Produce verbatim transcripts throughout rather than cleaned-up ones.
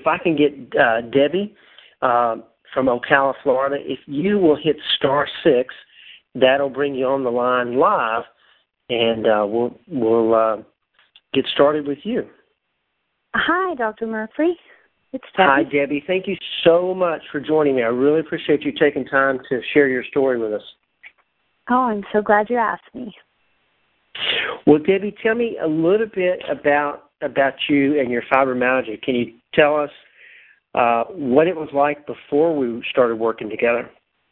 if I can get uh, Debbie uh, from Ocala, Florida, if you will hit star six, that'll bring you on the line live, and uh, we'll we'll uh, get started with you. Hi, Doctor Murphy. It's Debbie. Hi, Debbie. Thank you so much for joining me. I really appreciate you taking time to share your story with us. Oh, I'm so glad you asked me. Well, Debbie, tell me a little bit about about you and your fibromyalgia. Can you tell us uh, what it was like before we started working together?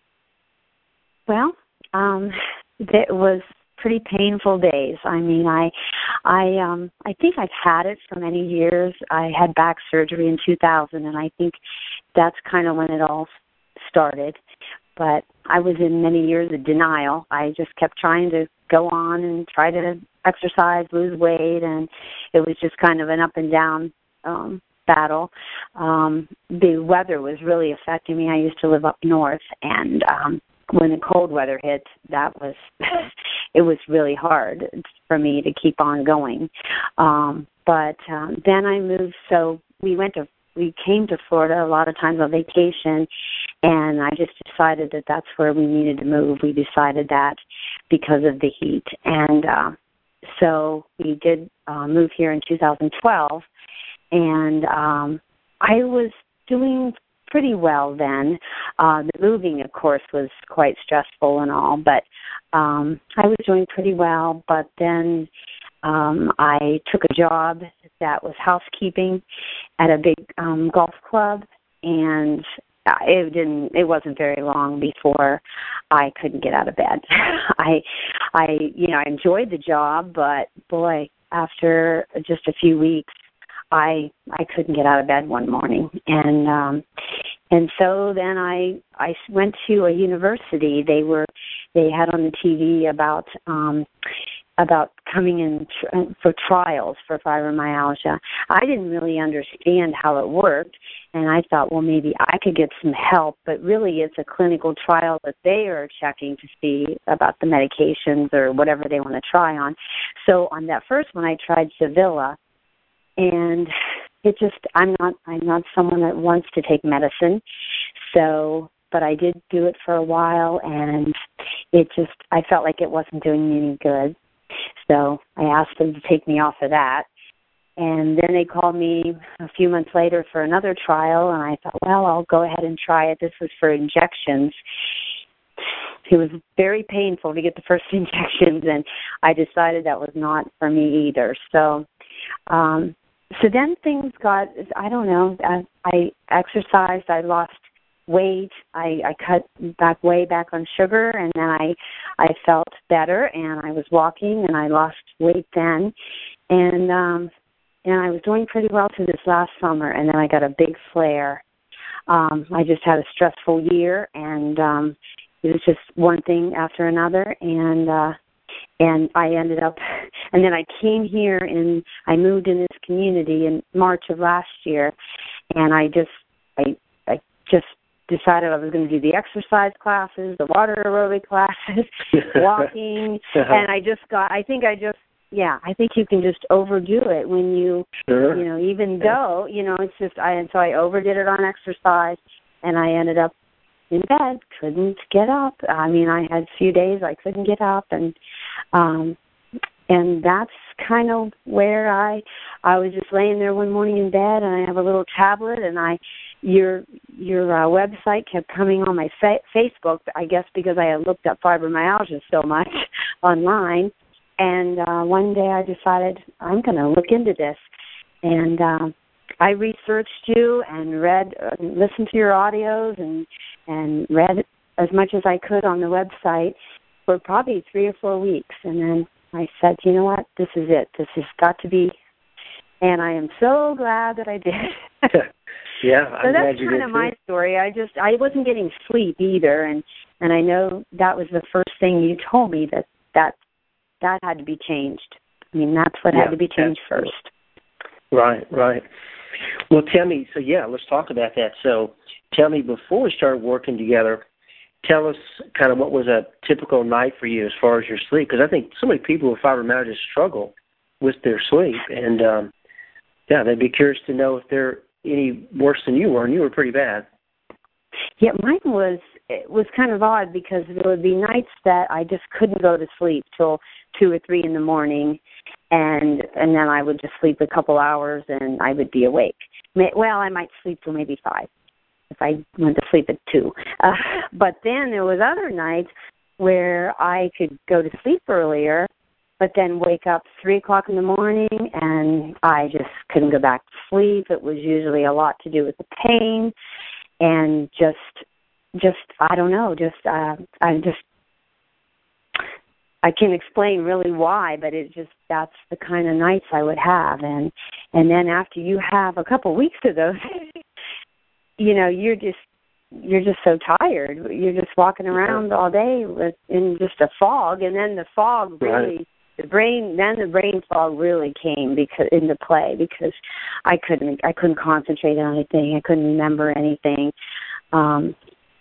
Well, um, it was pretty painful days. I mean, I, I, um, I think I've had it for many years. I had back surgery in two thousand, and I think that's kind of when it all started. But I was in many years of denial. I just kept trying to go on and try to exercise, lose weight, and it was just kind of an up and down um, battle. Um, the weather was really affecting me. I used to live up north, and um, when the cold weather hit, that was it was really hard for me to keep on going. Um, but um, then I moved, so we went to we came to Florida a lot of times on vacation, and I just decided that that's where we needed to move. We decided that because of the heat, and uh, so we did uh, move here in two thousand twelve, and um, I was doing pretty well then. Uh, the moving, of course, was quite stressful and all, but um, I was doing pretty well. But then um, I took a job that was housekeeping at a big um, golf club, and it didn't. It wasn't very long before I couldn't get out of bed. I, I, you know, I enjoyed the job, but boy, after just a few weeks, I I couldn't get out of bed one morning, and um, and so then I I went to a university. They were they had on the T V about um, about coming in tr- for trials for fibromyalgia. I didn't really understand how it worked, and I thought, well, maybe I could get some help. But really, it's a clinical trial that they are checking to see about the medications or whatever they want to try on. So on that first one, I tried Sevilla. And it just, I'm not, I'm not someone that wants to take medicine. So, but I did do it for a while, and it just, I felt like it wasn't doing me any good. So I asked them to take me off of that. And then they called me a few months later for another trial, and I thought, well, I'll go ahead and try it. This was for injections. It was very painful to get the first injections, and I decided that was not for me either. So, um, So then things got, I don't know, I, I exercised, I lost weight, I, I cut back way back on sugar, and then I I felt better, and I was walking, and I lost weight then, and um, and I was doing pretty well through this last summer, and then I got a big flare. Um, I just had a stressful year, and um, it was just one thing after another, and uh, And I ended up, and then I came here and I moved in this community in March of last year, and I just, I, I just decided I was going to do the exercise classes, the water aerobic classes, walking, and I just got, I think I just, yeah, I think you can just overdo it when you, sure. you know, even though, you know, it's just, I, and so I overdid it on exercise, and I ended up in bed, couldn't get up. I mean, I had a few days I couldn't get up, and um, and that's kind of where I I was just laying there one morning in bed, and I have a little tablet, and I your your uh, website kept coming on my fa- Facebook, I guess because I had looked up fibromyalgia so much online, and uh, one day I decided I'm going to look into this, and um, I researched you and read, uh, listened to your audios, and and read as much as I could on the website for probably three or four weeks. And then I said, you know what, this is it. This has got to be. And I am so glad that I did. yeah, I'm so glad that's you kind did of too. my story. I just, I wasn't getting sleep either. And, and I know that was the first thing you told me, that that, that had to be changed. I mean, that's what yeah, had to be changed first. Right, right. Well, tell me, so yeah, let's talk about that. So tell me, before we started working together, tell us kind of what was a typical night for you as far as your sleep, because I think so many people with fibromyalgia struggle with their sleep, and um, yeah, they'd be curious to know if they're any worse than you were, and you were pretty bad. Yeah, mine was it was kind of odd because there would be nights that I just couldn't go to sleep till two or three in the morning, and and then I would just sleep a couple hours and I would be awake. Well, I might sleep till maybe five if I went to sleep at two. Uh, but then there was other nights where I could go to sleep earlier, but then wake up three o'clock in the morning and I just couldn't go back to sleep. It was usually a lot to do with the pain. And just, just I don't know, just uh, I just I can't explain really why, but it just that's the kind of nights I would have, and and then after you have a couple weeks of those, you know, you're just you're just so tired. You're just walking around all day with in just a fog, and then the fog really. Right. The brain, then the brain fog really came because into play because I couldn't, I couldn't concentrate on anything. I couldn't remember anything, um,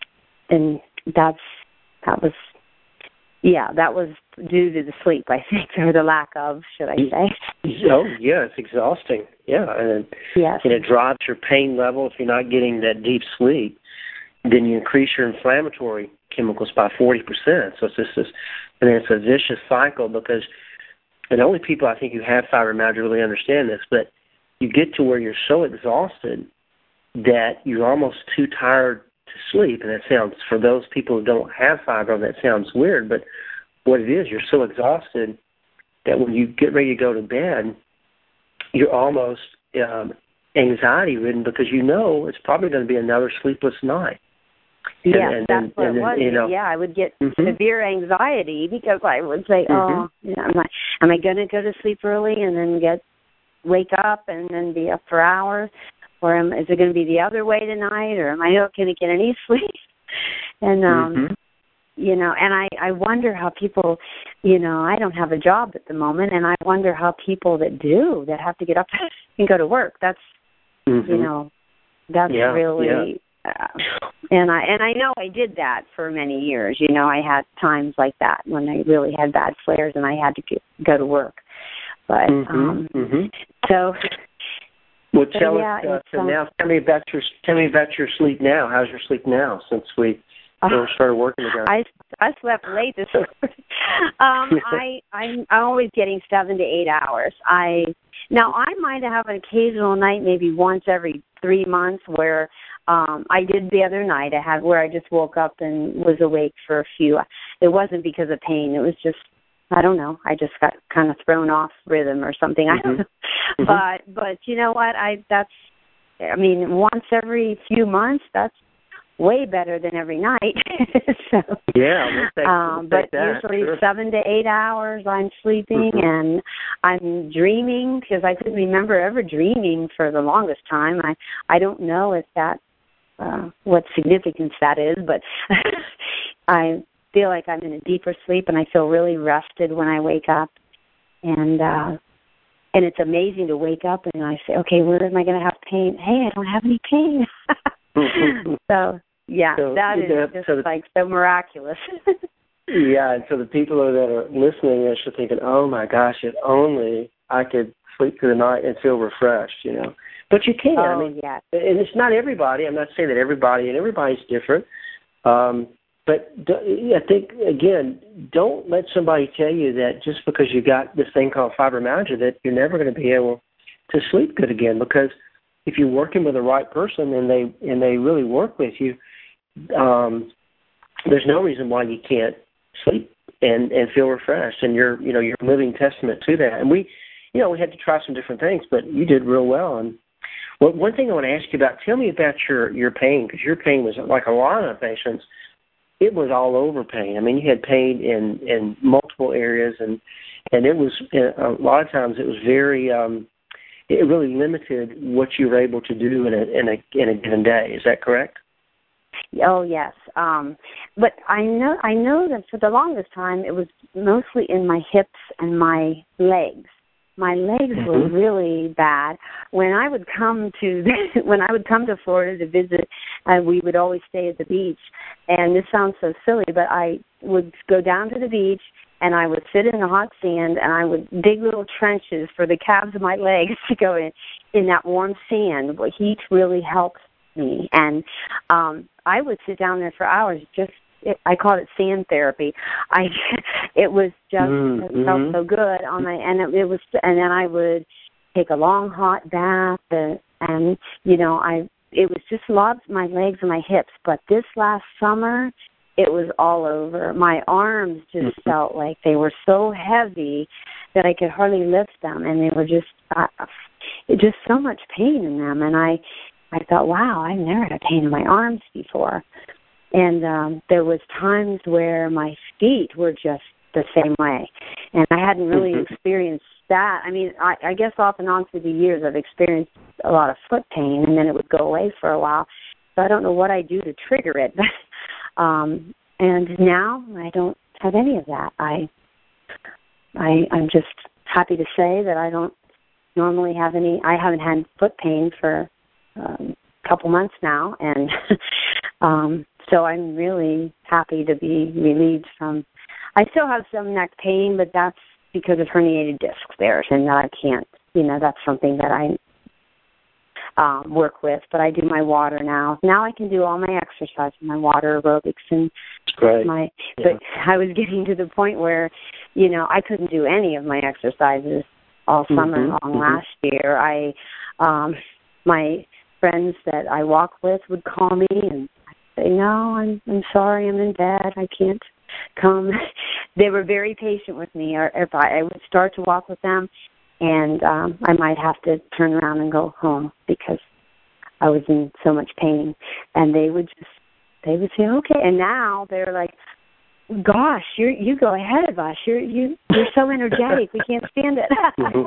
and that's that was, yeah, that was due to the sleep, I think, or the lack of, should I say? Oh, yeah, it's exhausting. Yeah, and yes, and it drops your pain level if you're not getting that deep sleep. Then you increase your inflammatory chemicals by forty percent. So it's just this, and it's a vicious cycle because. And only people I think who have fibromyalgia really understand this, but you get to where you're so exhausted that you're almost too tired to sleep. And that sounds, for those people who don't have fibro, that sounds weird, but what it is, you're so exhausted that when you get ready to go to bed, you're almost um, anxiety-ridden because you know it's probably going to be another sleepless night. Yeah, and, that's and, what and, it was. You know, yeah, I would get mm-hmm. severe anxiety because I would say, "Oh, mm-hmm. you know, am I am I going to go to sleep early and then get wake up and then be up for hours, or am, is it going to be the other way tonight, or am I not going to get any sleep?" And um, mm-hmm. you know, and I I wonder how people, you know, I don't have a job at the moment, and I wonder how people that do that have to get up and go to work. That's mm-hmm. you know, that's yeah, really. Yeah. Uh, and I and I know I did that for many years. You know, I had times like that when I really had bad flares and I had to get, go to work. But mm-hmm, um, mm-hmm. so. Well, tell so, yeah, us uh, so um, now. Tell me about your tell me about your sleep now. How's your sleep now since we uh, started working together? I I slept late this morning. um, I I'm, I'm always getting seven to eight hours. I now I might have an occasional night, maybe once every three months, where. Um, I did the other night. I had where I just woke up and was awake for a few. It wasn't because of pain. It was just, I don't know. I just got kind of thrown off rhythm or something. Mm-hmm. I don't know. Mm-hmm. But but you know what? I that's. I mean, once every few months. That's way better than every night. so, yeah. We'll take, um, we'll but take that, usually sure. seven to eight hours I'm sleeping mm-hmm. and I'm dreaming because I couldn't remember ever dreaming for the longest time. I I don't know if that. Uh, what significance that is, but I feel like I'm in a deeper sleep and I feel really rested when I wake up. And uh, and it's amazing to wake up and I say, okay, where am I going to have pain? Hey, I don't have any pain. so, yeah, so, that is that, just so the, like so miraculous. yeah, and so the people that are listening are thinking, oh, my gosh, if only I could sleep through the night and feel refreshed, you know. But you can. Oh, I mean, yeah. And it's not everybody. I'm not saying that everybody, and everybody's different. Um, but I think, again, don't let somebody tell you that just because you got this thing called fibromyalgia that you're never going to be able to sleep good again. Because if you're working with the right person and they and they really work with you, um, there's no reason why you can't sleep and, and feel refreshed. And you're, you know, you're a living testament to that. And we, you know, we had to try some different things, but you did real well. And well, one thing I want to ask you about, tell me about your, your pain, because your pain was like a lot of patients. It was all over pain. I mean, you had pain in, in multiple areas, and and it was a lot of times it was very, um, it really limited what you were able to do in a in a in a given day. Is that correct? Oh yes, um, but I know I know that for the longest time it was mostly in my hips and my legs. My legs mm-hmm. were really bad. When I would come to when I would come to Florida to visit, uh, we would always stay at the beach. And this sounds so silly, but I would go down to the beach and I would sit in the hot sand and I would dig little trenches for the calves of my legs to go in. in that warm sand, the heat really helps me. And um, I would sit down there for hours. Just it, I called it sand therapy. I it was just mm-hmm. it felt so good on my and it, it was and then I would take a long hot bath and, and you know I it was just lots my legs and my hips. But this last summer, it was all over. My arms just mm-hmm. felt like they were so heavy that I could hardly lift them, and they were just uh, just so much pain in them. And I, I thought, wow, I've never had pain in my arms before. And um, there was times where my feet were just the same way, and I hadn't really mm-hmm. experienced that. I mean, I, I guess off and on through the years, I've experienced a lot of foot pain, and then it would go away for a while. So I don't know what I do to trigger it. um, and now I don't have any of that. I, I, I'm just happy to say that I don't normally have any. I haven't had foot pain for um, a couple months now, and um, so I'm really happy to be relieved from. I still have some neck pain, but that's because of herniated discs there, and that I can't. You know, that's something that I um, work with. But I do my water now. Now I can do all my exercise, my water aerobics, and Right. my. Yeah. But I was getting to the point where, you know, I couldn't do any of my exercises all summer mm-hmm. long mm-hmm. last year. I, um, my friends that I walk with would call me and I'd say, no, I'm I'm sorry, I'm in bed, I can't come. They were very patient with me. Or if I, I would start to walk with them, and um, I might have to turn around and go home because I was in so much pain. And they would just, they would say, okay. And now they're like, gosh, you you go ahead of us. You're you you're so energetic. We can't stand it.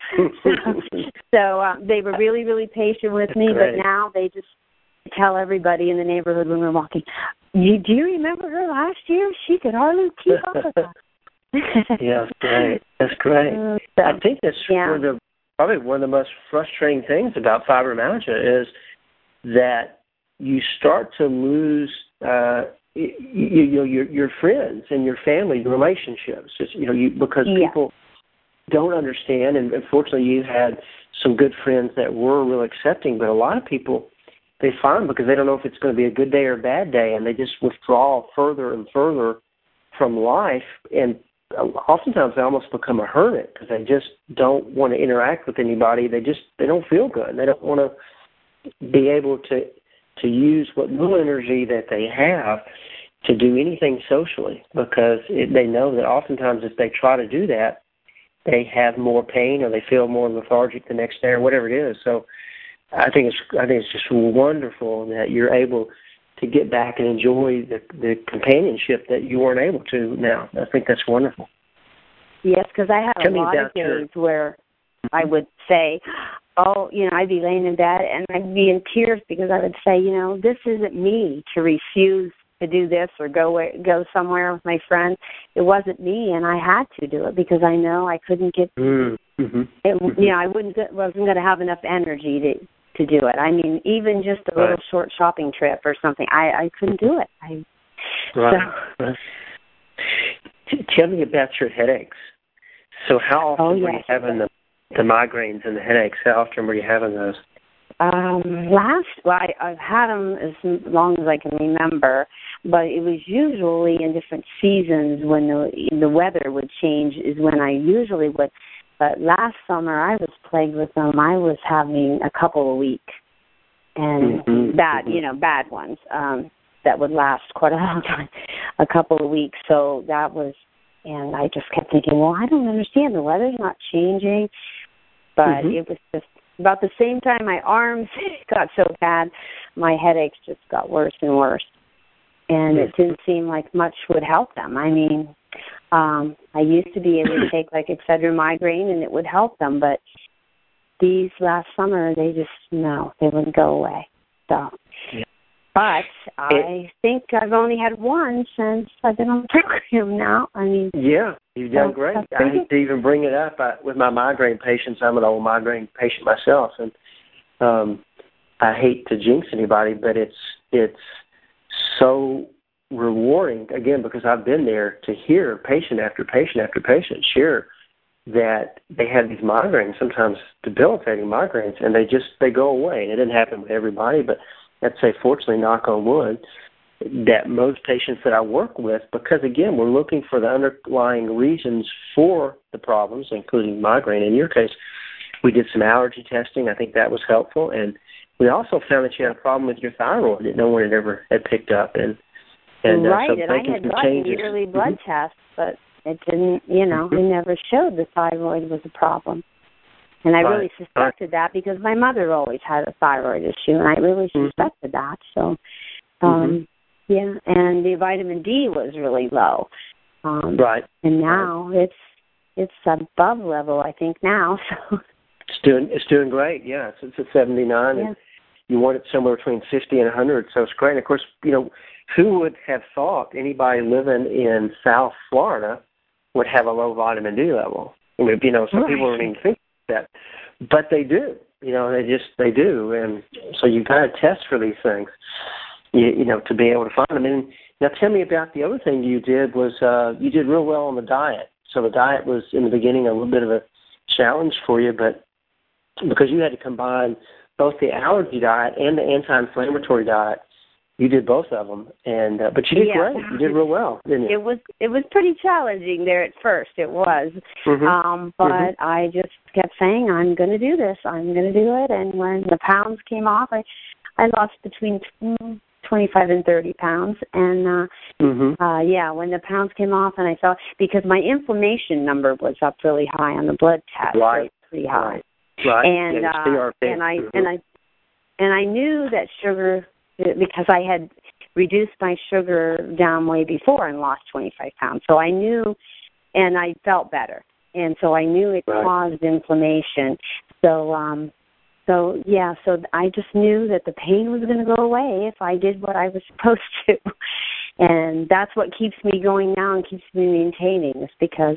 so so uh, they were really really patient with That's me, great. but now they just tell everybody in the neighborhood when we're walking, you do you remember her last year? She could hardly keep up with us. Yeah, that's great. That's great. Uh, so, I think that's yeah. one of the, probably one of the most frustrating things about fibromyalgia is that you start to lose uh, you, you know your your friends and your family, your relationships. It's, you know, you because yeah. people don't understand, and unfortunately, you've had some good friends that were real accepting, but a lot of people they find because they don't know if it's going to be a good day or a bad day, and they just withdraw further and further from life, and oftentimes they almost become a hermit because they just don't want to interact with anybody. They just they don't feel good. They don't want to be able to to use what little energy that they have to do anything socially because it, they know that oftentimes if they try to do that, they have more pain or they feel more lethargic the next day or whatever it is. So I think it's I think it's just wonderful that you're able to get back and enjoy the, the companionship that you weren't able to now. I think that's wonderful. Yes, because I had Tell a me lot about of days your... where I would say, oh, you know, I'd be laying in bed and I'd be in tears because I would say, you know, this isn't me to refuse to do this or go go somewhere with my friends. It wasn't me, and I had to do it because I know I couldn't get, mm-hmm. it, you know, I wouldn't wasn't going to have enough energy to to do it. I mean, even just a right. little short shopping trip or something, I, I couldn't do it. I, right. So. right. T- tell me about your headaches. So how often Oh, were yes. you having the, the migraines and the headaches? How often were you having those? Um, last, well, I, I've had them as long as I can remember, but it was usually in different seasons when the the weather would change is when I usually would. But last summer I was plagued with them. I was having a couple a week, and mm-hmm. bad, mm-hmm. you know, bad ones um, that would last quite a long time, a couple of weeks. So that was, and I just kept thinking, well, I don't understand. The weather's not changing, but mm-hmm. it was just about the same time my arms got so bad, my headaches just got worse and worse. And it didn't seem like much would help them. I mean, um, I used to be able to take like Excedrin migraine and it would help them, but these last summer, they just, no, they wouldn't go away. So, yeah. But I think I've only had one since I've been on the program now. I mean, yeah, you've done so great. I hate to even bring it up I, with my migraine patients. I'm an old migraine patient myself, and um, I hate to jinx anybody, but it's it's so rewarding again because I've been there to hear patient after patient after patient share that they had these migraines, sometimes debilitating migraines, and they just they go away. And it didn't happen with everybody, but I'd say, fortunately, knock on wood, that most patients that I work with, because again, we're looking for the underlying reasons for the problems, including migraine. In your case, we did some allergy testing. I think that was helpful, and we also found that you had a problem with your thyroid that no one had ever had picked up. And and right, uh, so and I had gotten yearly blood mm-hmm. tests, but it didn't, you know, mm-hmm. it never showed the thyroid was a problem. And I right. really suspected right. that because my mother always had a thyroid issue, and I really mm-hmm. suspected that. So, um, mm-hmm. yeah, and the vitamin D was really low. Um, right. And now right. it's it's above level, I think, now. So it's doing it's doing great. Yeah, it's, it's at seventy-nine, yeah. and you want it somewhere between fifty and one hundred. So it's great. And of course, you know, who would have thought anybody living in South Florida would have a low vitamin D level? I mean, you know, some right. people don't even think that, but they do. You know, they just they do, and so you got to test for these things. You, you know, to be able to find them. And now, tell me about the other thing you did was uh, you did real well on the diet. So the diet was in the beginning a little bit of a challenge for you, but because you had to combine both the allergy diet and the anti-inflammatory diet, you did both of them, and uh, but you did yeah. great. You did real well, didn't you? It was it was pretty challenging there at first. It was, mm-hmm. um, but mm-hmm. I just kept saying, "I'm going to do this. I'm going to do it." And when the pounds came off, I I lost between twenty-five and thirty pounds, and uh, mm-hmm. uh, yeah, when the pounds came off, and I felt because my inflammation number was up really high on the blood test, right, pretty high, right, right. and yeah, uh, and I mm-hmm. and I and I knew that sugar. Because I had reduced my sugar down way before and lost twenty-five pounds. So I knew, and I felt better. And so I knew it right. caused inflammation. So, um, so yeah, so I just knew that the pain was going to go away if I did what I was supposed to. And that's what keeps me going now and keeps me maintaining is because,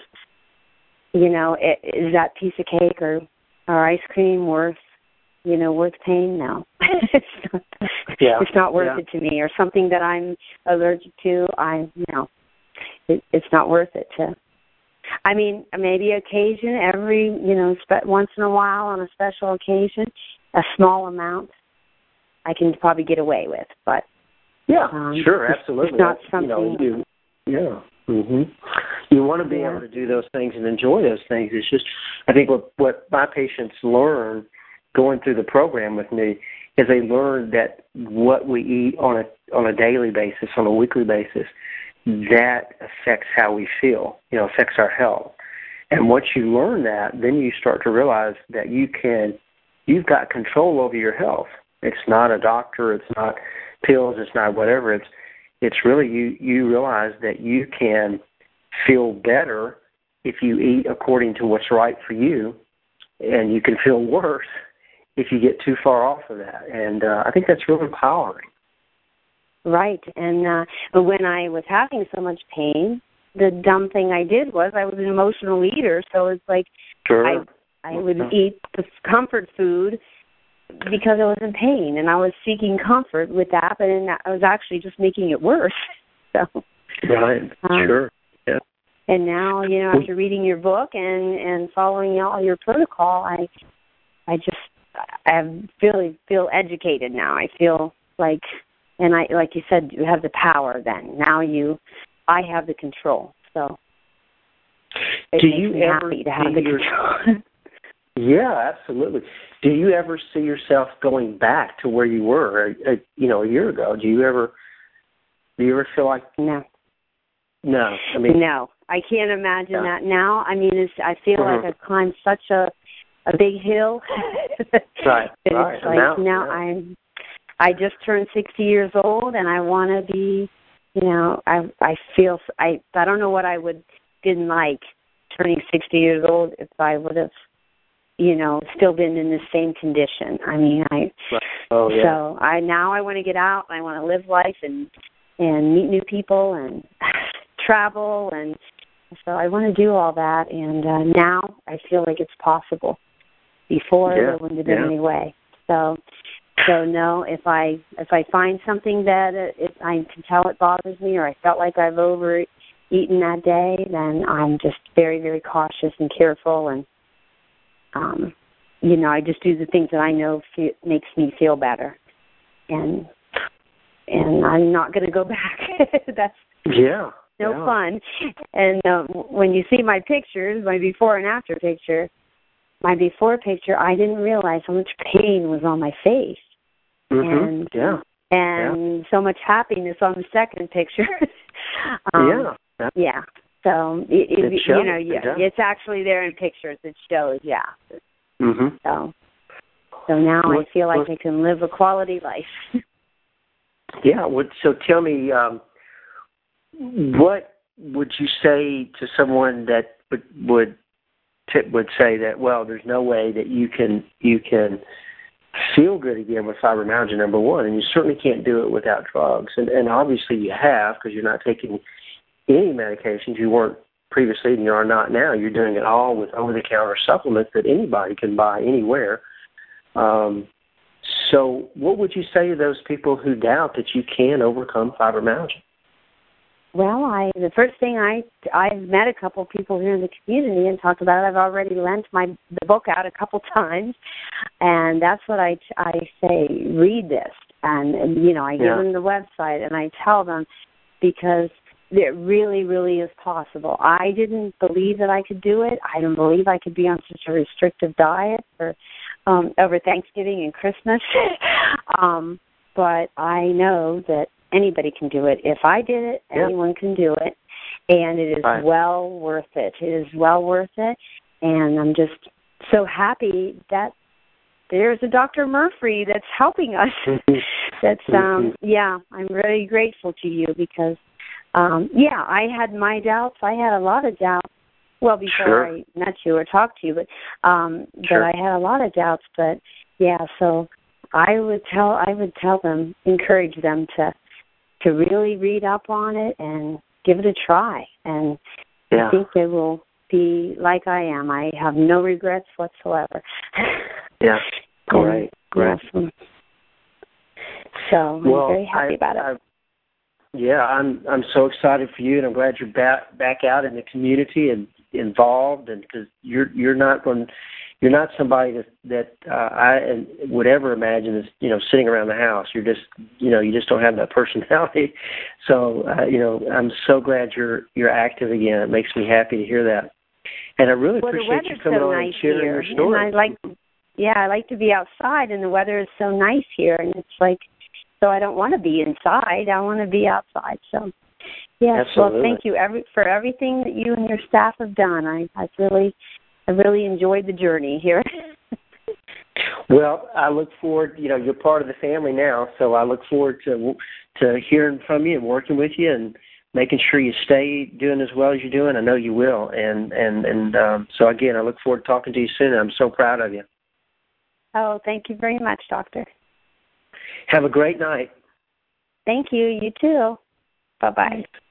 you know, it, is that piece of cake or, or ice cream worth you know, worth paying now. it's not, yeah. it's not worth yeah. it to me. Or something that I'm allergic to, I, you know, it, it's not worth it to. I mean, maybe occasion, every, you know, spe- once in a while on a special occasion, a small amount, I can probably get away with. But yeah, um, sure, absolutely. It's not That's, something. You know, you, yeah. Mm-hmm. You want to be yeah. able to do those things and enjoy those things. It's just, I think what what my patients learn going through the program with me is they learn that what we eat on a on a daily basis, on a weekly basis, that affects how we feel, you know, affects our health. And once you learn that, then you start to realize that you can, you've got control over your health. It's not a doctor, it's not pills, it's not whatever. It's it's really you, you realize that you can feel better if you eat according to what's right for you, and you can feel worse if you get too far off of that. And uh, I think that's really empowering. Right. And uh, but when I was having so much pain, the dumb thing I did was I was an emotional eater. So it's like sure. I I would eat the comfort food because I was in pain, and I was seeking comfort with that, but then I was actually just making it worse. So right. Um, sure. Yeah. And now, you know, after reading your book and, and following all your protocol, I I just I really feel educated now. I feel like, and I like you said, you have the power. Then now you, I have the control. So it do makes you me ever happy to have the your, control. Yeah, absolutely. Do you ever see yourself going back to where you were, a, a, you know, a year ago? Do you ever, do you ever feel like no, no? I mean, no, I can't imagine yeah. that now. I mean, it's, I feel mm-hmm. like I've climbed such a a big hill. right, it's right. like now, now yeah. I'm. I just turned sixty years old, and I want to be. You know, I I feel I I don't know what I would been like turning sixty years old if I would have, you know, still been in the same condition. I mean, I. Right. Oh yeah. So I now I want to get out. I want to live life and and meet new people and travel, and so I want to do all that. And uh, now I feel like it's possible. Before yeah. there wouldn't have been yeah. any way. So, so no. If I if I find something that it, it, I can tell it bothers me, or I felt like I've over eaten that day, then I'm just very, very cautious and careful, and um, you know, I just do the things that I know fe- makes me feel better, and and I'm not going to go back. That's yeah, no yeah. fun. And uh, when you see my pictures, my before and after picture, my before picture, I didn't realize how much pain was on my face, Mm-hmm. and yeah, and yeah. so much happiness on the second picture. um, yeah, yeah. So it, it, it shows, you know, yeah, it it's actually there in pictures. It shows, yeah. Mm-hmm. So, so now what, I feel like what, I can live a quality life. yeah. What, so tell me, um, what would you say to someone that would would t- would say that, well, there's no way that you can you can feel good again with fibromyalgia, number one, and you certainly can't do it without drugs, and, and obviously you have, because you're not taking any medications. You weren't previously, and you are not now. You're doing it all with over-the-counter supplements that anybody can buy anywhere. Um, so what would you say to those people who doubt that you can overcome fibromyalgia? Well, I the first thing I I've met a couple of people here in the community and talked about it. I've already lent my the book out a couple times, and that's what I I say. Read this, and, and you know I give yeah. them the website and I tell them, because it really, really is possible. I didn't believe that I could do it. I didn't believe I could be on such a restrictive diet for um, over Thanksgiving and Christmas. um, but I know that anybody can do it. If I did it, yeah. anyone can do it. And it is right. well worth it. It is well worth it. And I'm just so happy that there's a Doctor Murphy that's helping us. that's, um, yeah, I'm really grateful to you because, um, yeah, I had my doubts. I had a lot of doubts. Well, before sure. I met you or talked to you, but um, sure. but I had a lot of doubts. But yeah, so I would tell I would tell them, encourage them to to really read up on it and give it a try. And yeah. I think they will be like I am. I have no regrets whatsoever. yeah, great, great. Awesome. So I'm well, very happy I, about it. I, yeah, I'm I'm so excited for you, and I'm glad you're back back out in the community and involved, and because you're you're not going, you're not somebody that that uh, I would ever imagine is you know sitting around the house. You're just you know you just don't have that personality. So uh, you know I'm so glad you're you're active again. It makes me happy to hear that, and I really well, appreciate you coming so on nice and sharing here. your story. And I like, yeah, I like to be outside, and the weather is so nice here, and it's like. So I don't want to be inside. I want to be outside. So, yes. Absolutely. Well, thank you every, for everything that you and your staff have done. I, I really, I really enjoyed the journey here. Well, I look forward. You know, you're part of the family now, so I look forward to to hearing from you and working with you and making sure you stay doing as well as you're doing. I know you will. And and and um, so again, I look forward to talking to you soon. I'm so proud of you. Oh, thank you very much, Doctor. Have a great night. Thank you. You too. Bye-bye.